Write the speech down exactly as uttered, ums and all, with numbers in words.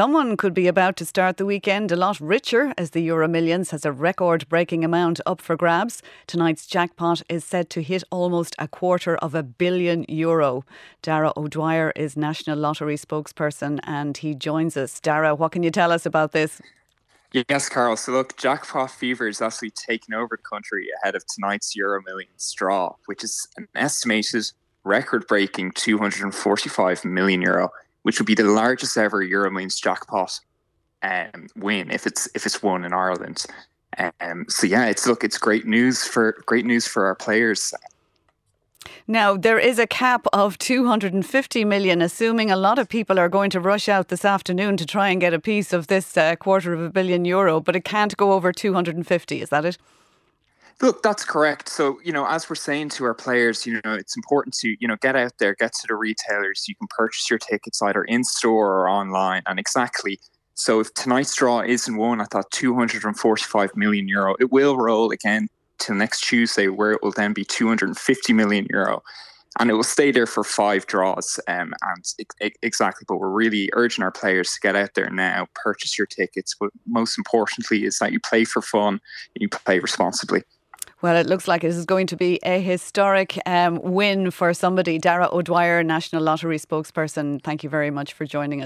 Someone could be about to start the weekend a lot richer as the Euro Millions has a record-breaking amount up for grabs. Tonight's jackpot is said to hit almost a quarter of a billion euro. Darragh O'Dwyer is National Lottery spokesperson and he joins us. Darragh, what can you tell us about this? Yes, Carl. So look, jackpot fever is actually taking over the country ahead of tonight's Euro Millions draw, which is an estimated record-breaking two hundred forty-five million euro, which would be the largest ever Euro Millions jackpot um, win if it's if it's won in Ireland. Um, so yeah, it's look, it's great news for great news for our players. Now, there is a cap of two hundred fifty million, assuming a lot of people are going to rush out this afternoon to try and get a piece of this uh, quarter of a billion euro, but it can't go over two hundred fifty, is that it? Look, that's correct. So, you know, as we're saying to our players, you know, it's important to, you know, get out there, get to the retailers. You can purchase your tickets either in store or online. And exactly, so if tonight's draw isn't won, I thought two hundred forty-five million euro, it will roll again till next Tuesday, where it will then be two hundred fifty million euro. And it will stay there for five draws. Um, and it, exactly, but we're really urging our players to get out there now, purchase your tickets. But most importantly is that you play for fun and you play responsibly. Well, it looks like it is going to be a historic um, win for somebody. Darragh O'Dwyer, National Lottery spokesperson, thank you very much for joining us.